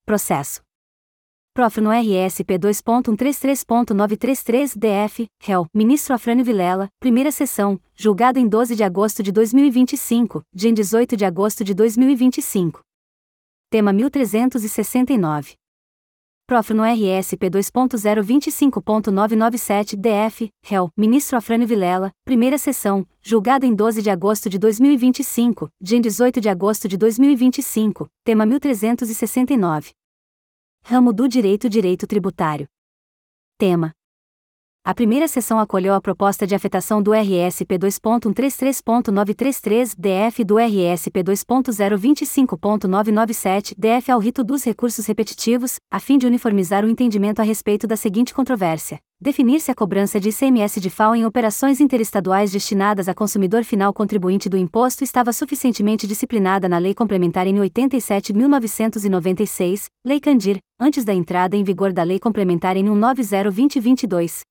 Processo. Prof. no RSP 2.133.933-DF, réu, Ministro Afrânio Vilela, primeira sessão, julgado em 12 de agosto de 2025, dia em 18 de agosto de 2025. Tema 1369. Prof. no RSP 2.025.997-DF, réu, Ministro Afrânio Vilela, primeira sessão, julgado em 12 de agosto de 2025, dia em 18 de agosto de 2025, tema 1369. Ramo do Direito Tributário. Tema. A primeira sessão acolheu a proposta de afetação do RSP 2.133.933-DF e do RSP 2.025.997-DF ao rito dos recursos repetitivos, a fim de uniformizar o entendimento a respeito da seguinte controvérsia: definir se a cobrança de ICMS de FAO em operações interestaduais destinadas a consumidor final contribuinte do imposto estava suficientemente disciplinada na Lei Complementar N. 87.996, Lei Candir, antes da entrada em vigor da Lei Complementar N. 190/2022.